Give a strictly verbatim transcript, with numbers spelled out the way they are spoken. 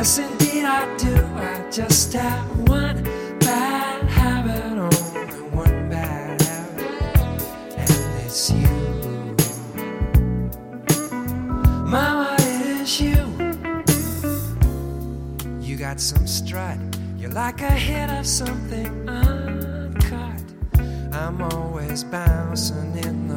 Yes, indeed I do. I just have one bad habit, only one bad habit, and it's you. Mama, it is you. You got some strut. You're like a hit of something uncut. I'm always bouncing in the